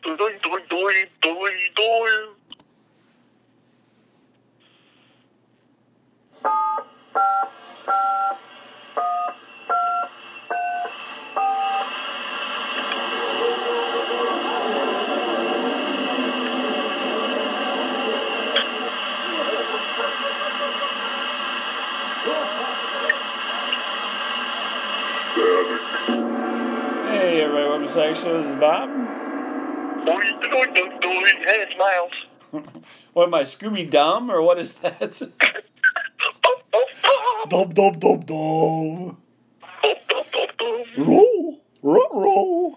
Hey everybody, welcome to Static Show. This is Bob. Hey, it's Miles. What am I, Scooby Dumb or what is that? Dub dub dub dub. Roll, roll.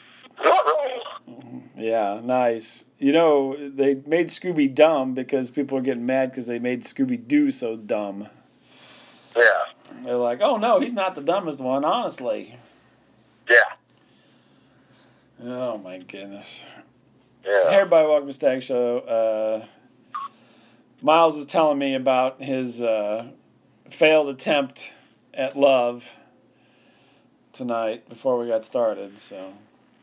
Yeah, nice. You know, they made Scooby Dumb because people are getting mad because they made Scooby Doo so dumb. Yeah. They're like, oh no, he's not the dumbest one, honestly. Yeah. Oh my goodness. Yeah. Hey everybody, welcome to Static Show. Miles is telling me about his failed attempt at love tonight before we got started, so.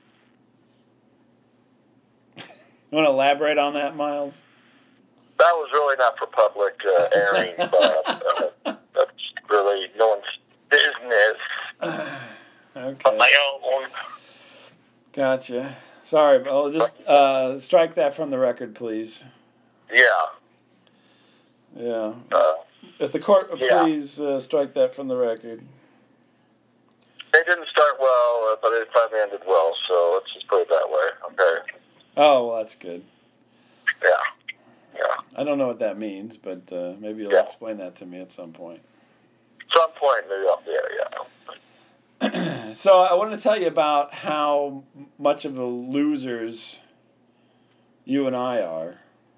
You want to elaborate on that, Miles? That was really not for public airing, but that's really no one's business. Okay. My own. Gotcha. Sorry, but I'll just strike that from the record, please. Yeah. Yeah. If the court would please strike that from the record. It didn't start well, but it finally ended well, so let's just put it that way, okay? Oh, well, that's good. Yeah. Yeah. I don't know what that means, but maybe you'll explain that to me at some point. Some point, maybe I'll be there, yeah. So I wanted to tell you about how much of a losers you and I are.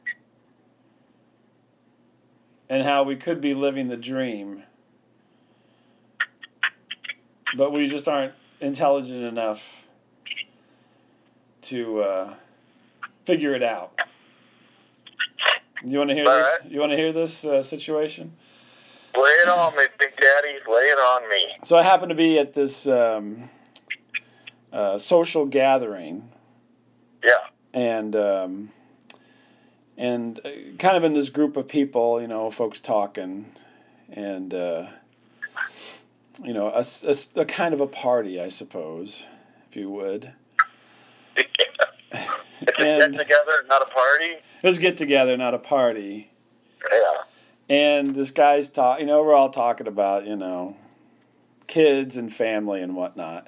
And how we could be living the dream. But we just aren't intelligent enough to figure it out. You want to hear this? Right. You want to hear this situation? Lay it on me, Big Daddy. Lay it on me. So I happened to be at this social gathering. Yeah. And kind of in this group of people, you know, folks talking, and you know, a kind of a party, I suppose, if you would. Yeah. It's a get-together, not a party? It was a get-together, not a party. Yeah. And this guy's you know, we're all talking about, you know, kids and family and whatnot.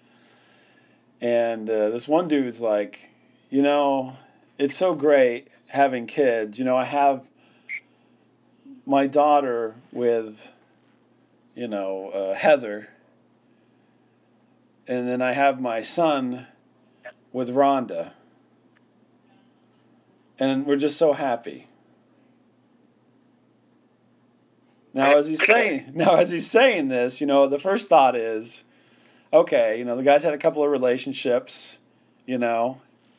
And this one dude's like, you know, it's so great having kids. You know, I have my daughter with, you know, Heather. And then I have my son with Rhonda. And we're just so happy. Now, as he's saying this, you know, the first thought is, okay, you know, the guy's had a couple of relationships, you know,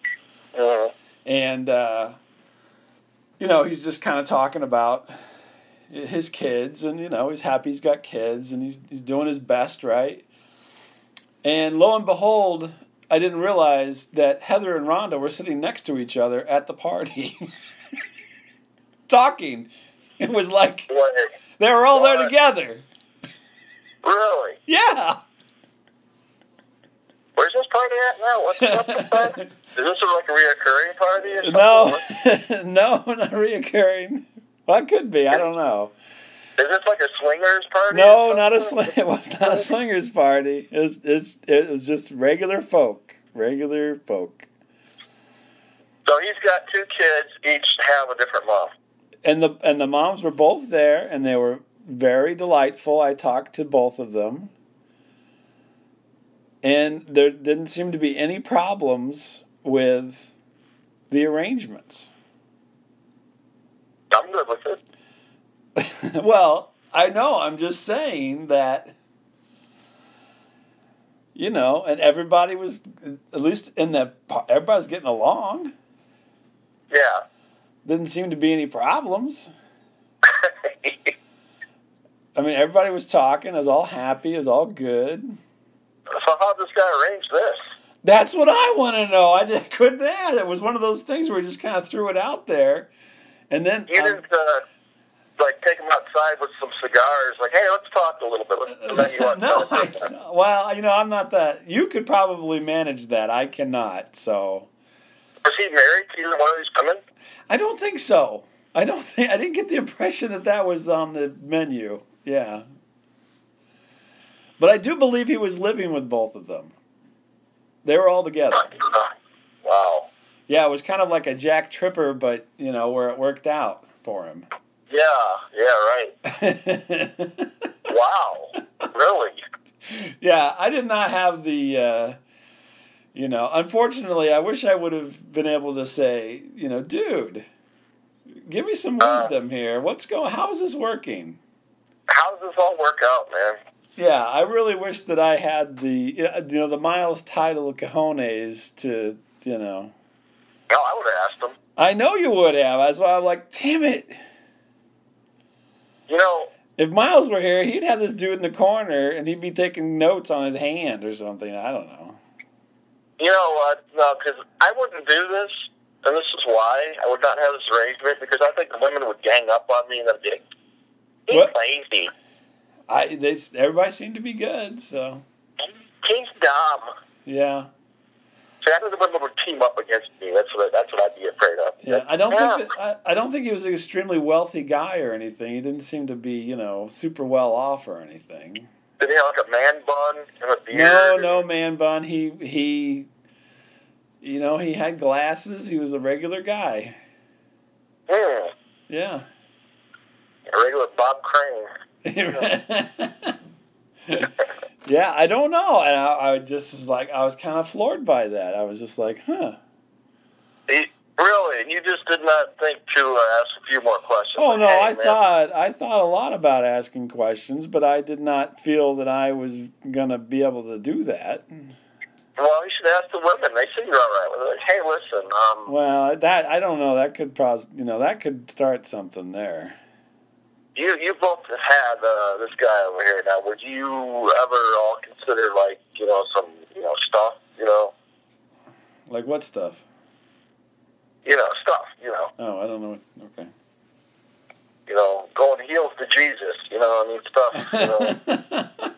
and, you know, he's just kind of talking about his kids, and, you know, he's happy he's got kids, and he's doing his best, right? And lo and behold, I didn't realize that Heather and Rhonda were sitting next to each other at the party, talking. It was like they were all there together. Really? Yeah. Where's this party at now? What's the party? Is this like a reoccurring party or something? No, not reoccurring. Well, it could be. I don't know. Is this like a swingers party? No, not a It was not a swingers party. It was just regular folk. Regular folk. So he's got two kids, each have a different mom. And the moms were both there, and they were very delightful. I talked to both of them. And there didn't seem to be any problems with the arrangements. I'm good with it. Well, I know. I'm just saying that, you know, and everybody was, at least everybody was getting along. Yeah. Didn't seem to be any problems. I mean, everybody was talking. It was all happy. It was all good. So how'd this guy arrange this? That's what I want to know. Couldn't add. It was one of those things where he just kind of threw it out there, and then You didn't like take him outside with some cigars. Like, hey, let's talk a little bit. No, I'm not that. You could probably manage that. I cannot. So. Was he married to either one of these women? I don't think so. I didn't get the impression that was on the menu. Yeah. But I do believe he was living with both of them. They were all together. Wow. Yeah, it was kind of like a Jack Tripper, but, where it worked out for him. Yeah, right. Wow. Really? Yeah, I did not have the, unfortunately, I wish I would have been able to say, dude, give me some wisdom here. How is this working? How does this all work out, man? Yeah, I really wish that I had the Miles title of cojones to, No, I would have asked him. I know you would have. That's why I'm like, damn it. If Miles were here, he'd have this dude in the corner, and he'd be taking notes on his hand or something. I don't know. You know what? No, because I wouldn't do this, and this is why I would not have this arrangement, because I think the women would gang up on me and they'd be like, he's lazy. Everybody seemed to be good, so. He's dumb. Yeah. See, I think the women would team up against me. That's what I'd be afraid of. Yeah, I don't think he was an extremely wealthy guy or anything. He didn't seem to be, super well off or anything. Did he have like a man bun and a beard? No man bun. He had glasses. He was a regular guy. Yeah. A regular Bob Crane. Yeah, I don't know. And I just was like, I was kind of floored by that. I was just like, huh. Really? And you just did not think to ask a few more questions? Oh, no, I thought a lot about asking questions, but I did not feel that I was going to be able to do that. Well, you should ask the women. They seem you're all right with it. Like, hey, listen. Well, that I don't know. That could that could start something there. You both have had this guy over here. Now, would you ever all consider, like, some, stuff, Like what stuff? Stuff, Oh, I don't know. Okay. Going heels to Jesus, stuff,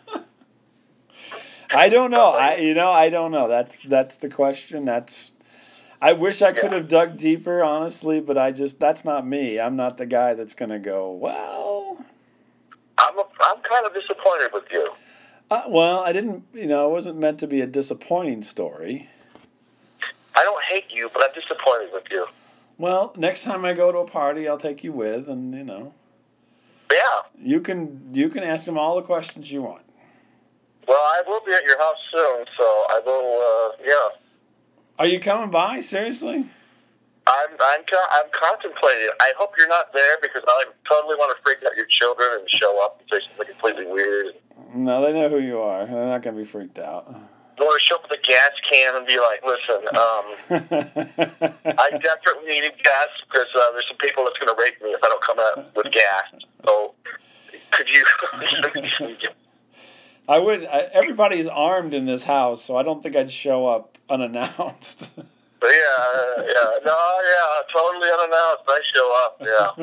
I don't know. I don't know. That's the question. I wish I could have dug deeper, honestly, but that's not me. I'm not the guy that's going to go, well. I'm kind of disappointed with you. Well, I didn't, it wasn't meant to be a disappointing story. I don't hate you, but I'm disappointed with you. Well, next time I go to a party, I'll take you with, and, Yeah. You can ask him all the questions you want. Well, I will be at your house soon, so I will, yeah. Are you coming by? Seriously? I'm contemplating. I hope you're not there because I totally want to freak out your children and show up and say something completely weird. No, they know who you are. They're not going to be freaked out. I want to show up with a gas can and be like, listen, I desperately need gas because there's some people that's going to rape me if I don't come out with gas. So, could you... I would. Everybody's armed in this house, so I don't think I'd show up unannounced. Totally unannounced. I show up,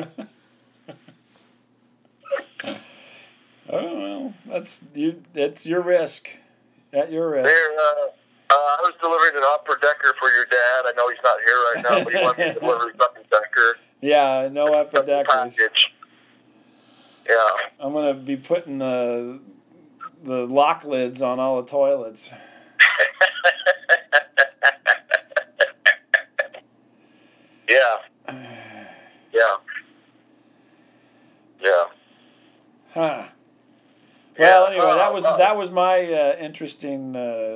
yeah. Oh well, that's your risk. At your risk. I was delivering an upper decker for your dad. I know he's not here right now, but he wanted me to deliver his upper decker. Yeah, no upper deckers. Yeah. I'm gonna be putting the lock lids on all the toilets. Yeah. Huh. Well, anyway, that was my interesting,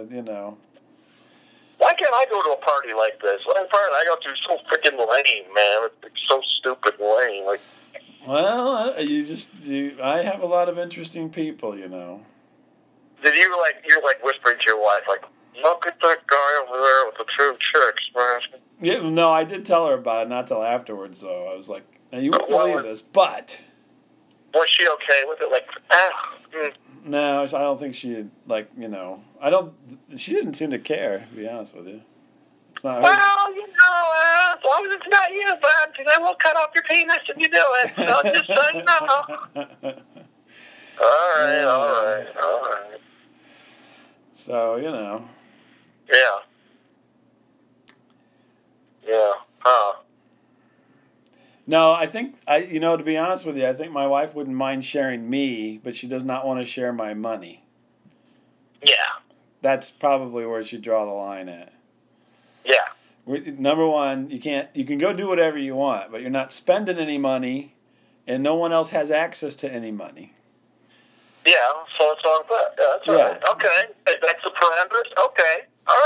Why can't I go to a party like this? What party I go to is so freaking lame, man. It's so stupid and lame. Like, well, I have a lot of interesting people, Did you're whispering to your wife, like, look at that guy over there with the two chicks, man? Yeah, no, I did tell her about it, not till afterwards, though. I was like, now you won't believe this, but... Was she okay with it? Like, No, I don't think she, like, she didn't seem to care, to be honest with you. It's not her. Well, as long as it's not you, bud, because I will cut off your penis if you do it. So just so you know. All right. So, Yeah. Yeah. Huh. No, I think, to be honest with you, I think my wife wouldn't mind sharing me, but she does not want to share my money. Yeah. That's probably where she'd draw the line at. Yeah. Number one, you can go do whatever you want, but you're not spending any money, and no one else has access to any money. Yeah, so it's all good. Yeah, that's all right. Okay. That's the parameters? Okay. All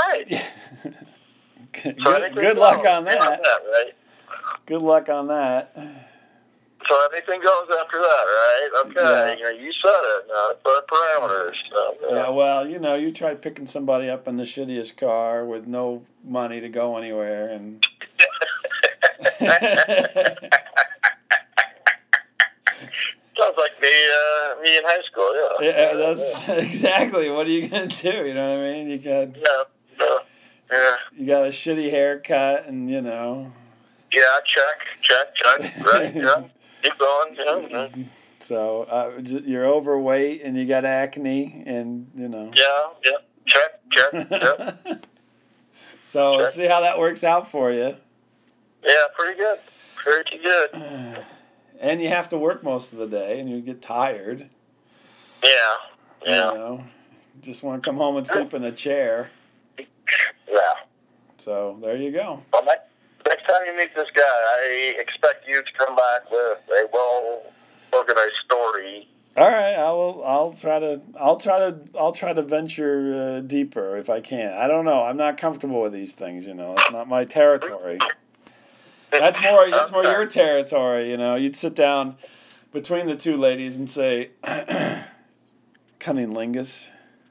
right. Good luck on that. Right? Good luck on that. So anything goes after that, right? Okay. Yeah. You said it. The parameters. So, yeah, well, you tried picking somebody up in the shittiest car with no money to go anywhere, and... Sounds like me in high school, yeah. Yeah, that's exactly. What are you going to do? You know what I mean? You got... Yeah. You got a shitty haircut, and, Yeah, check. Right, yeah. Keep going, yeah. So, you're overweight, and you got acne, and, Yeah, check, yeah. So, check. See how that works out for you. Yeah, pretty good. And you have to work most of the day, and you get tired. Yeah. Just want to come home and sleep in a chair. Yeah. So, there you go. Well, next time you meet this guy, I expect you to come back with a well-organized story. All right, I'll try to venture deeper if I can. I don't know. I'm not comfortable with these things. It's not my territory. That's more your territory. You'd sit down between the two ladies and say, "Cunnilingus."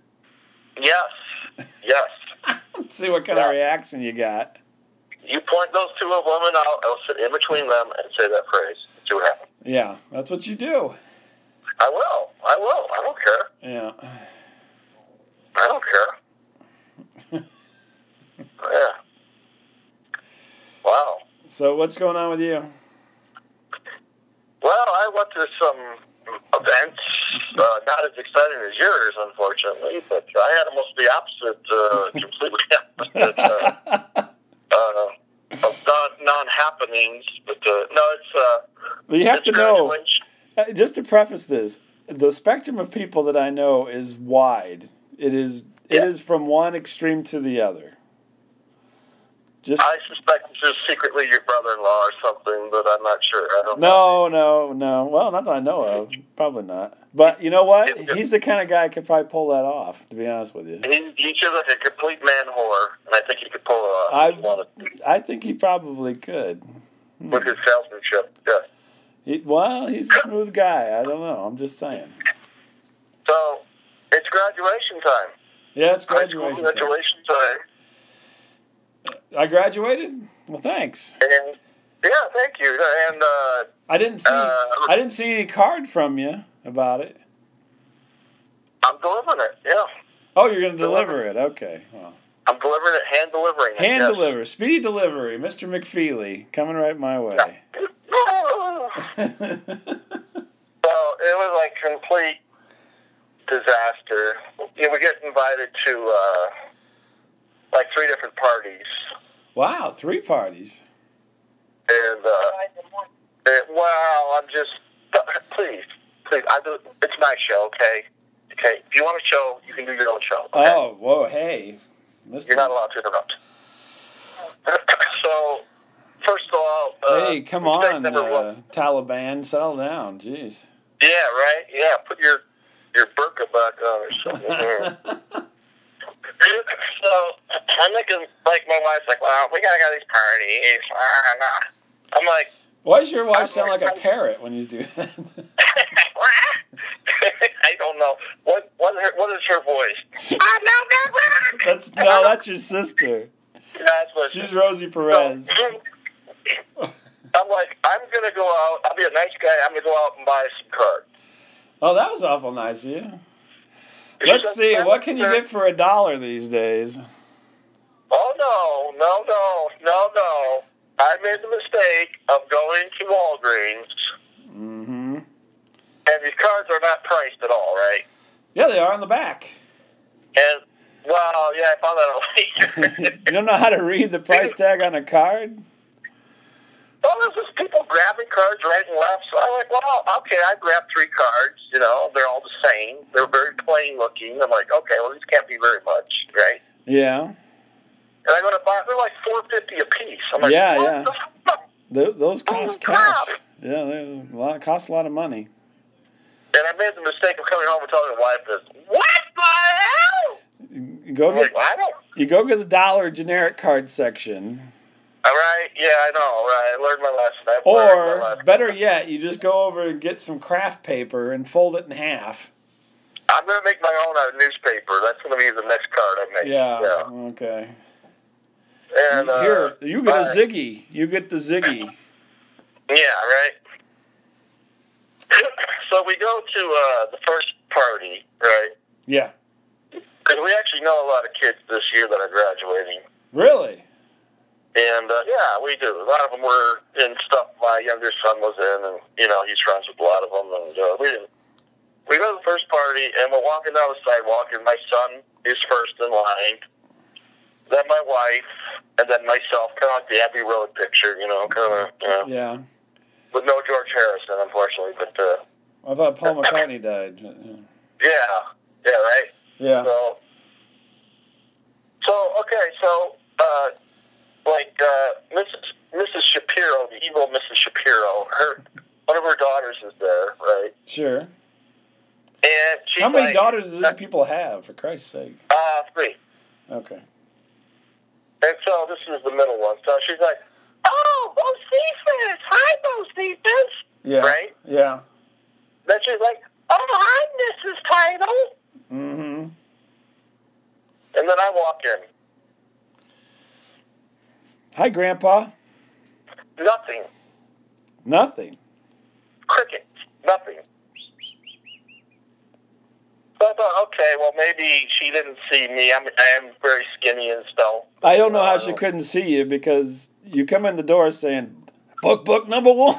Yes. See what kind of reaction you got. You point those two women out, I'll sit in between them and say that phrase. See what happens. Yeah, that's what you do. I will. I don't care. Yeah. I don't care. Yeah. Wow. So what's going on with you? Well, I went to some events, not as exciting as yours, unfortunately, but I had almost the opposite, completely opposite, of non-happenings. But, no, it's... well, you have to know, just to preface this, the spectrum of people that I know is wide. It is from one extreme to the other. I suspect this is secretly your brother-in-law or something, but I'm not sure. I don't know. No. Well, not that I know of. Probably not. But you know what? He's the kind of guy who could probably pull that off, to be honest with you. He's just like a complete man whore, and I think he could pull it off. I think he probably could. With his salesmanship, yes. He's a smooth guy. I don't know. I'm just saying. So, it's graduation time. Yeah, it's graduation time. I graduated? Well, thanks. And, yeah, thank you. And I didn't see any card from you about it. I'm delivering it. Yeah. Oh, you're going to deliver it. Okay. Well. I'm delivering it, hand delivering it. Hand deliver, speedy delivery, Mr. McFeely, coming right my way. Yeah. So it was like complete disaster. We get invited to like 3 different parties. Wow, 3 parties. And I'm just please. It's my show, okay? Okay. If you want a show, you can do your own show. Okay? Oh, whoa, hey. You're not allowed to interrupt. So, first of all... hey, come on, Taliban, settle down, jeez. Yeah, right? Yeah, put your burqa back on or something. So, I'm thinking, like, my wife's like, well, we gotta go to these parties. I'm like... Why does your wife sound like a parrot when you do that? I don't know. What is her voice? That's your sister. She's Rosie Perez. So, I'm like, I'm going to go out. I'll be a nice guy. I'm going to go out and buy some cards. Oh, that was awful nice of you. Let's see. What can you get for $1 these days? Oh, no. I made the mistake of going to Walgreens. Mm-hmm. And these cards are not priced at all, right? Yeah, they are on the back. And, well, yeah, I found that out later. You don't know how to read the price tag on a card? Well, there's just people grabbing cards right and left. So I'm like, well, okay, I grabbed 3 cards. You know, they're all the same. They're very plain looking. I'm like, okay, well, these can't be very much, right? Yeah. And I go to buy, they're like $4.50 a piece. I'm like, yeah. The those cost cash. Yeah, they cost a lot of money. And I made the mistake of coming home and telling my wife this. What the hell? You go get the dollar generic card section. All right, yeah, I know. Right, I learned my lesson. Or better yet, you just go over and get some craft paper and fold it in half. I'm gonna make my own out of newspaper. That's gonna be the next card I make. Yeah. Okay. And here, you get a Ziggy. You get the Ziggy. Yeah. Right. So we go to the first party, right? Yeah. Because we actually know a lot of kids this year that are graduating. Really? And, yeah, we do. A lot of them were in stuff my younger son was in, and, you know, he's friends with a lot of them. And we go to the first party, and we're walking down the sidewalk, and my son is first in line, then my wife, and then myself, kind of like the Abbey Road picture, you know, kind of, yeah. With no George Harrison, unfortunately, but... I thought Paul McCartney died. Yeah, right? Yeah. So Mrs. Shapiro, the evil Mrs. Shapiro, one of her daughters is there, right? Sure. And how many daughters does these people have, for Christ's sake? 3. Okay. And so this is the middle one. So she's like, "Oh, Bocephus! Hi, Bocephus!" Yeah. Right? Yeah. Then she's like, "Oh, hi, Mrs. Title." Mm-hmm. And then I walk in. Hi, Grandpa. Nothing. Crickets. Nothing. So I thought, okay, well, maybe she didn't see me. I am very skinny and stuff. I don't know how she couldn't see you because you come in the door saying, book number 1.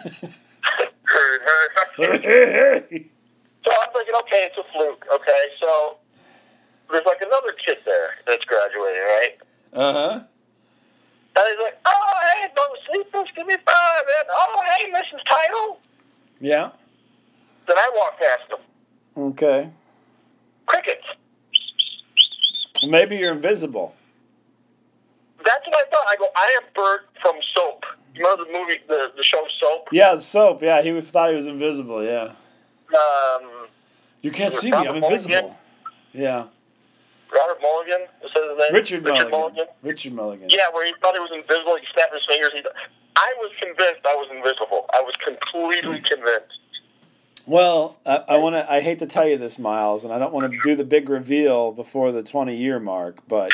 So I'm thinking, okay, it's a fluke, okay? So there's like another kid there that's graduating, right? Uh-huh. And he's like, "Oh, hey, Bocephus, give me 5. And, oh, hey, Mrs. Title." Yeah. Then I walk past him. Okay. Crickets. Maybe you're invisible. That's what I thought. I go, I am Bert from Soap. You remember the movie, the show Soap? Yeah, Soap. Yeah, he thought he was invisible, yeah. You can't see me, I'm invisible. Mulligan? Yeah. Robert Mulligan, is that his name? Richard Mulligan. Richard Mulligan. Yeah, where he thought he was invisible, he snapped his fingers. I was convinced I was invisible. I was completely convinced. Well, I hate to tell you this, Miles, and I don't want to do the big reveal before the 20-year mark, but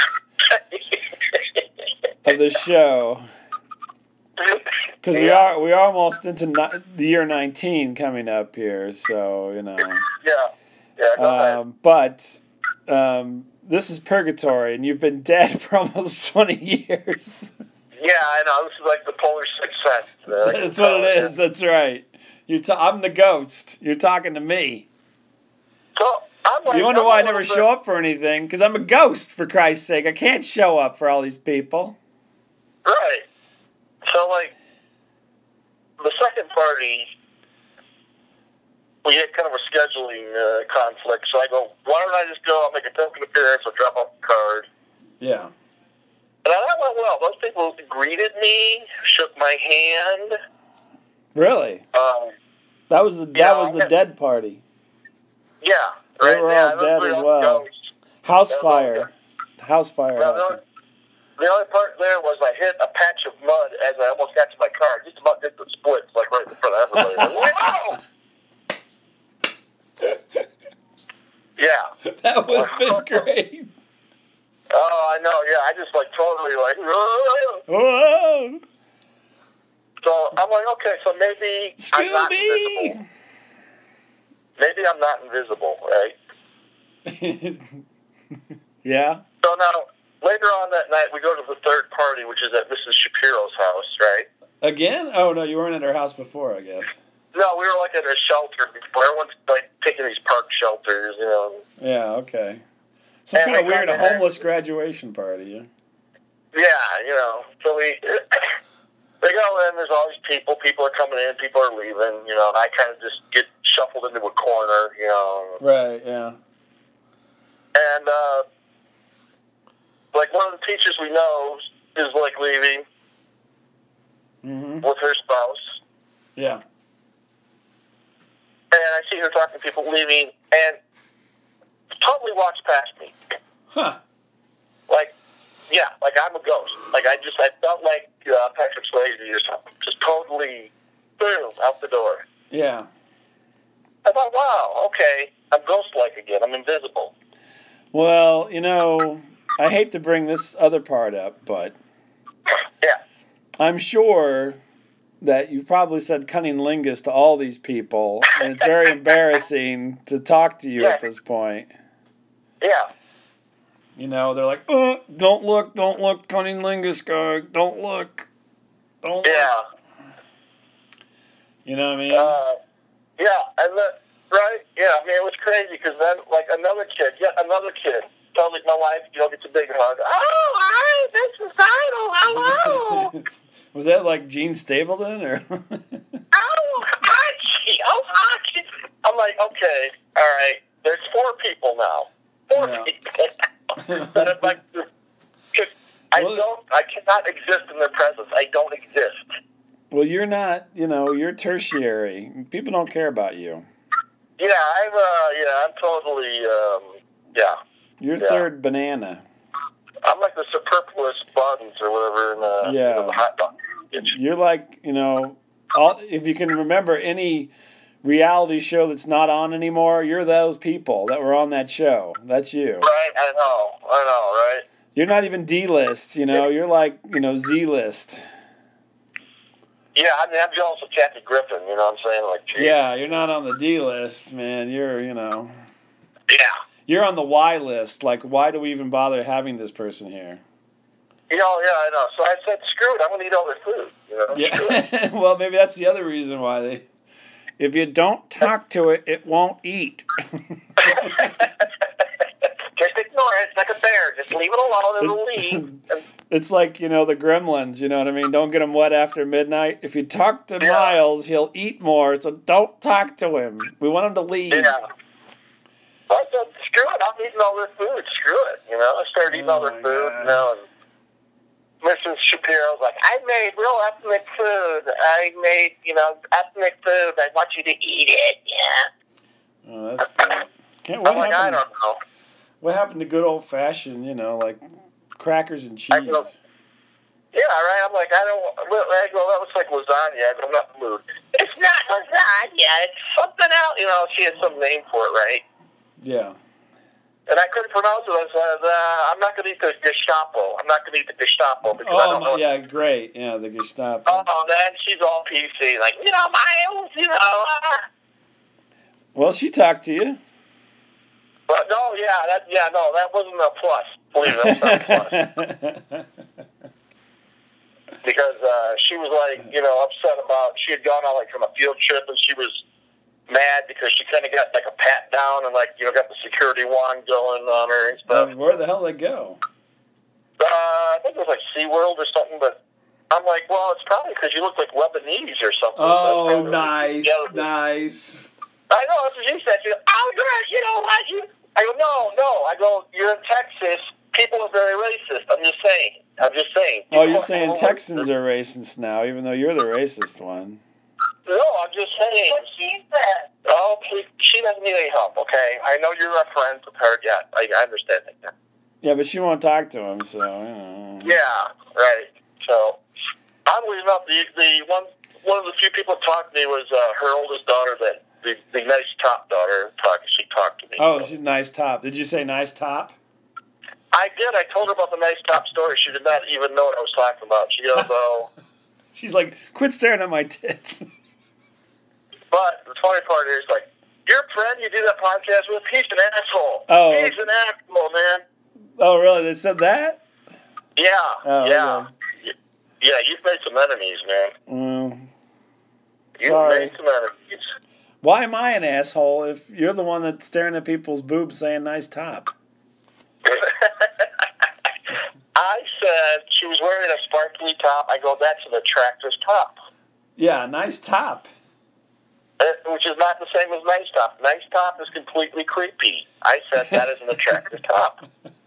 of the show, because we are almost into the year 19 coming up here, so you know. Yeah. But this is purgatory, and you've been dead for almost 20 years. Yeah, I know. This is like the Polar Sixth Sense. That's what it is. That's right. I'm the ghost. You're talking to me. So I'm like, you wonder why I never show up for anything? Because I'm a ghost, for Christ's sake. I can't show up for all these people. Right. So, like, the second party, we had kind of a scheduling conflict. So I go, why don't I just go? I'll make a token appearance. I'll drop off the card. Yeah. And that went well. Those people greeted me, shook my hand. Really? That was the dead party. Yeah. Right? They were all dead as well. House fire. House fire. The only part there was I hit a patch of mud as I almost got to my car. Just about did the splits, like right in front of everybody. Wow! Yeah. That would have been great. Oh, I know. Yeah, I just totally Whoa! So I'm like, okay, so maybe I'm not Scooby! invisible. Maybe I'm not invisible, right? Yeah. So now, later on that night, we go to the third party, which is at Mrs. Shapiro's house, right? Again? Oh, no, you weren't at her house before, I guess. No, we were like at a shelter before. Everyone's like taking these park shelters, you know. Yeah, okay. Some kind of weird homeless graduation party, yeah? Yeah, you know. So we go in, there's all these people. People are coming in, people are leaving, you know, and I kind of just get shuffled into a corner, you know. Right, yeah. And, like, one of the teachers we know is, like, leaving with her spouse. Yeah. And I see her talking to people leaving, and totally walks past me. Huh. Like, yeah, like I'm a ghost. Like, I felt like Patrick Swayze or something. Just totally, boom, out the door. Yeah. I thought, wow, okay, I'm ghost-like again. I'm invisible. Well, you know, I hate to bring this other part up, but yeah, I'm sure that you've probably said cunnilingus to all these people, and it's very embarrassing to talk to you at this point. Yeah. You know, they're like, oh, don't look, cunnilingus guy, don't look. Yeah. You know what I mean? Yeah, and right? Yeah, I mean, it was crazy, because then, like, another kid, felt like my wife, you know, gets a big hug. Oh, hi, this is Idol, hello. Was that like Gene Stapleton, or? Oh, Archie, Archie. I'm like, okay, all right, there's 4 people now. 4 people. That I'm like, I cannot exist in their presence. I don't exist. Well, you're not, you know, you're tertiary. People don't care about you. Yeah, I'm totally, yeah. You're third banana. I'm like the superfluous buns or whatever in the hot dog. You're like, you know, if you can remember any reality show that's not on anymore, you're those people that were on that show. That's you. Right, I know, right? You're not even D-list, you know. You're like, you know, Z-list. Yeah, I mean, I'm jealous of Kathy Griffin, you know what I'm saying? Like, geez. Yeah, you're not on the D list, man. You're, you know. Yeah. You're on the Y list. Like, why do we even bother having this person here? You know, yeah, I know. So I said, screw it, I'm going to eat all their food, you know? Yeah. Well, maybe that's the other reason why they... If you don't talk to it, it won't eat. Just ignore it. It's like a bear. Just leave it alone. It'll leave. It's like, you know, the gremlins, you know what I mean? Don't get him wet after midnight. If you talk to Miles, he'll eat more, so don't talk to him. We want him to leave. Yeah. I said, screw it. I'm eating all their food. Screw it. You know, I started eating all their food, you know, and Mrs. Shapiro's like, I made real ethnic food. I made, you know, ethnic food. I want you to eat it. Yeah. Oh, that's good. I'm like, I don't know. What happened to good old-fashioned, you know, like crackers and cheese? Yeah, right. I'm like, I go, that looks like lasagna. I go, I'm not in the mood. It's not lasagna. It's something else. You know, she had some name for it, right? Yeah. And I couldn't pronounce it. I said, I'm not going to eat the Gestapo. I'm not going to eat the Gestapo. Because I don't know. Yeah, great. Yeah, the Gestapo. Oh, then she's all PC. Like, you know, Miles, you know. Well, she talked to you. But no, that wasn't a plus. Believe it, that was not a plus. Because she was like, you know, upset about, she had gone on like from a field trip and she was mad because she kind of got like a pat down and like, you know, got the security wand going on her and stuff. Where the hell did they go? I think it was like SeaWorld or something, but I'm like, well, it's probably because you look like Lebanese or something. Oh, nice, nice. I know, that's what she said. She goes, oh, you know what? I go, no. I go, you're in Texas. People are very racist. I'm just saying. Oh, you're saying Texans are racist now, even though you're the racist one. No, I'm just saying. What she said. Oh, she doesn't need any help, okay? I know you're a friend with her. Yeah, I understand that. Yeah, but she won't talk to him, so, you know. Yeah, right. So, oddly enough, the one of the few people that talked to me was her oldest daughter, the nice top daughter. She talked to me. Oh, she's nice top. Did you say nice top? I did. I told her about the nice top story. She did not even know what I was talking about. She goes, oh. She's like, quit staring at my tits. But the funny part is, like, your friend you do that podcast with, he's an asshole. Oh. He's an asshole, man. Oh, really? They said that? Yeah. Oh, yeah. okay. Yeah, you've made some enemies, man. You've made some enemies. Why am I an asshole if you're the one that's staring at people's boobs saying nice top? I said she was wearing a sparkly top. I go, that's an attractive top. Yeah, nice top. Which is not the same as nice top. Nice top is completely creepy. I said that is an attractive top.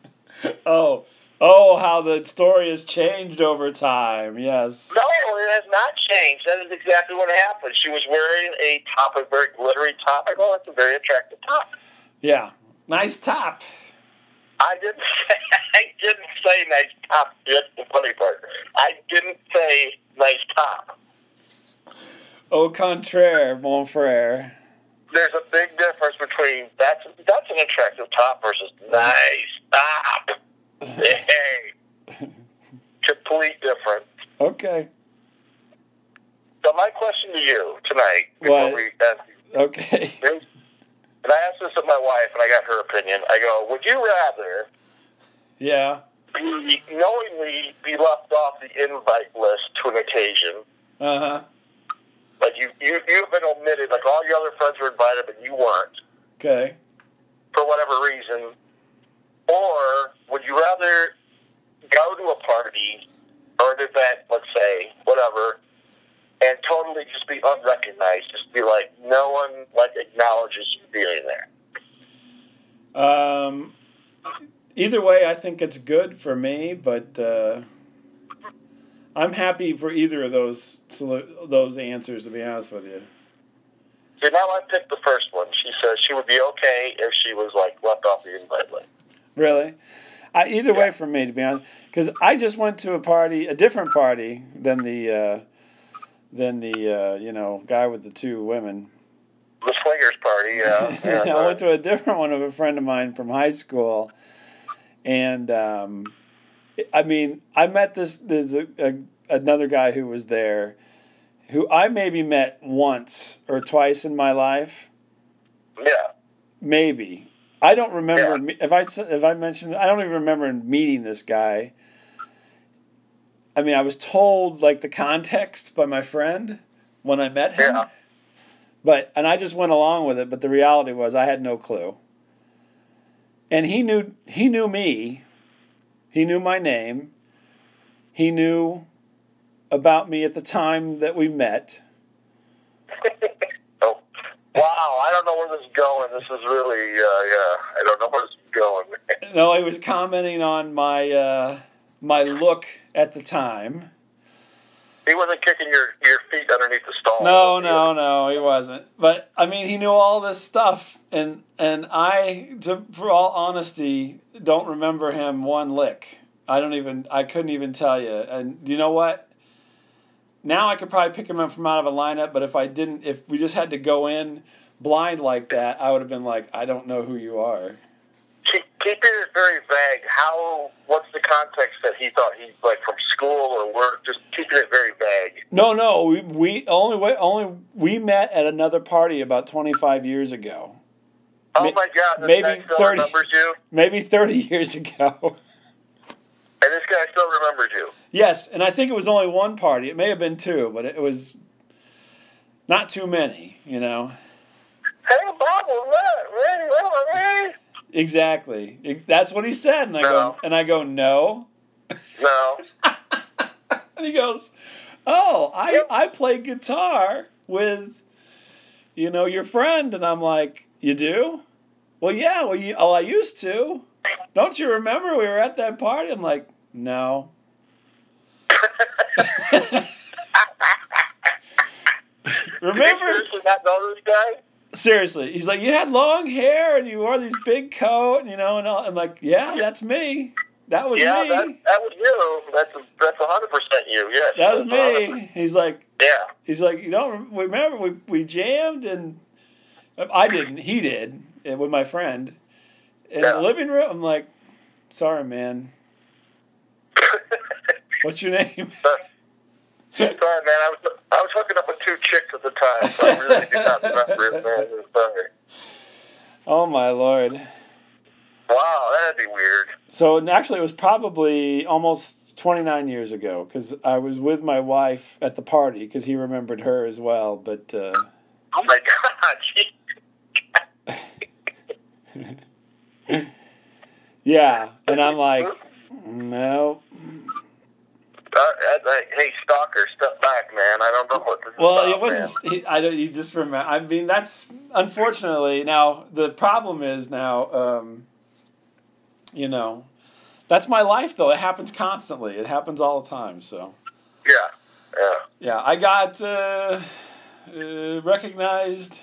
Oh, how the story has changed over time. Yes. No, it has not changed. That is exactly what happened. She was wearing a top, a very glittery top. I go, that's a very attractive top. Yeah, nice top. I didn't say nice top. That's the funny part. I didn't say nice top. Au contraire, mon frère. There's a big difference between that's an attractive top versus nice top. Hey, complete difference. Okay. So my question to you tonight, before we end, okay. And I asked this of my wife, and I got her opinion. I go, would you rather? Yeah. Knowingly be left off the invite list to an occasion. Uh-huh. Like you've been omitted, like all your other friends were invited, but you weren't. Okay. For whatever reason. Or would you rather go to a party or an event, let's say, whatever, and totally just be unrecognized, just be like no one acknowledges you being there? Either way, I think it's good for me, but I'm happy for either of those answers, to be honest with you. So now I picked the first one. She says she would be okay if she was left off the invite list. Really? Either way for me, to be honest, because I just went to a different party than the guy with the two women. The swingers party, yeah. I went to a different one of a friend of mine from high school, and I met there's another guy who was there, who I maybe met once or twice in my life. Yeah. Maybe. I don't remember if I mentioned. I don't even remember meeting this guy. I mean, I was told the context by my friend when I met him, and I just went along with it. But the reality was, I had no clue. And he knew me. He knew my name. He knew about me at the time that we met. Wow, I don't know where this is going. This is really, I don't know where this is going. No, he was commenting on my look at the time. He wasn't kicking your feet underneath the stall. No, he wasn't. But, he knew all this stuff, and I, for all honesty, don't remember him one lick. I couldn't even tell you. And you know what? Now I could probably pick him up from out of a lineup, but if we just had to go in blind like that, I would have been like, I don't know who you are. Keep it very vague. What's the context that he thought from school or work? Just keeping it very vague. No, we met at another party about 25 years ago. Oh my God! This guy still remembers you? Maybe 30 years ago. And this guy still remembers you? Yes, and I think it was only one party. It may have been two, but it was not too many, Hey, Bob, really? Exactly. That's what he said, and I go, no. No. And he goes, oh, I play guitar with, your friend, and I'm like, you do? Well, yeah. Well, I used to. Don't you remember we were at that party? I'm like, no. Remember? Did you seriously not know this guy? Seriously. He's like, you had long hair and you wore these big coat, and all. I'm like, yeah, that's me. That was me. That was you. That's 100% you, yes. That was me. He's like, yeah. He's like, you don't remember we jammed, and I didn't. He did with my friend in the living room. I'm like, sorry, man. What's your name? Sorry, man. I was hooking up with two chicks at the time, so I really did not remember it, man. Sorry. Oh, my Lord. Wow, that'd be weird. So, actually, it was probably almost 29 years ago, because I was with my wife at the party, because he remembered her as well, but... Oh, my God. Yeah, and I'm like, no. Hey, stalker, step back, man. I don't know what this is Well, about, it wasn't. I don't. You just remember. I mean, that's unfortunately now. The problem is now. You know, that's my life, though. It happens constantly. It happens all the time. So. Yeah. Yeah, I got recognized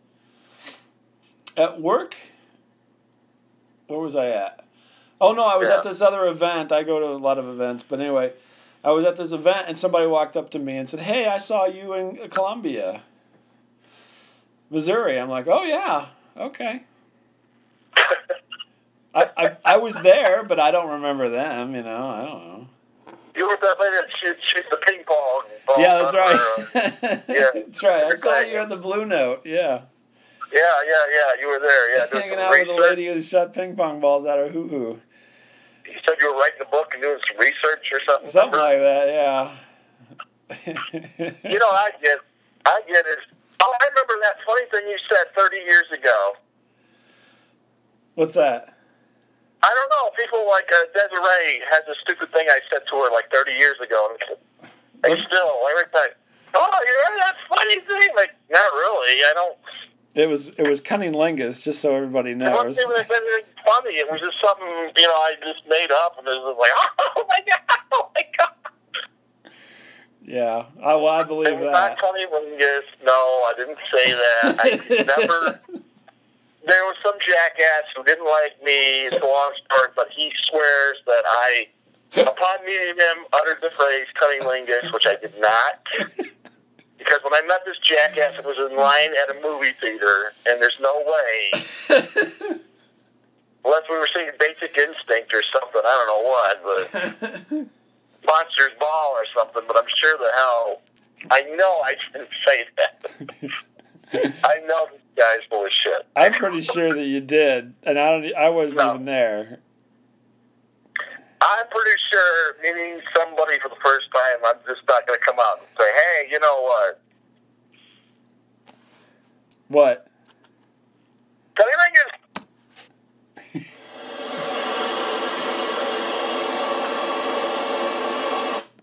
at work. Where was I at? Oh, no, I was at this other event. I go to a lot of events. But anyway, I was at this event, and somebody walked up to me and said, "Hey, I saw you in Columbia, Missouri." I'm like, "Oh, yeah, okay." I was there, but I don't remember them, I don't know. You were that lady that shoots the ping pong ball. Yeah, that's right. Yeah. That's right. I saw you at the Blue Note, yeah. Yeah, you were there, yeah. Hanging out with a lady who shot ping pong balls out of hoo-hoo. You said you were writing a book and doing some research or something? Something like that, yeah. I get it. Oh, I remember that funny thing you said 30 years ago. What's that? I don't know. People like Desiree has a stupid thing I said to her like 30 years ago. And still, every time, oh, you heard that funny thing? Like, not really. I don't. It was cunnilingus, just so everybody knows. It wasn't even anything funny. It was just something, I just made up. And it was like, oh, my God. Yeah, I believe that. It was not cunnilingus. No, I didn't say that. I never... There was some jackass who didn't like me. It's a long story, but he swears that I, upon meeting him, uttered the phrase cunnilingus, which I did not. Because when I met this jackass, it was in line at a movie theater, and there's no way, unless we were seeing Basic Instinct or something, I don't know what, but Monsters Ball or something, but I'm sure the hell, I know I didn't say that. I know this guy's full of shit. I'm pretty sure that you did, and I wasn't even there. I'm pretty sure meeting somebody for the first time, I'm just not going to come out and say, hey, you know what? What?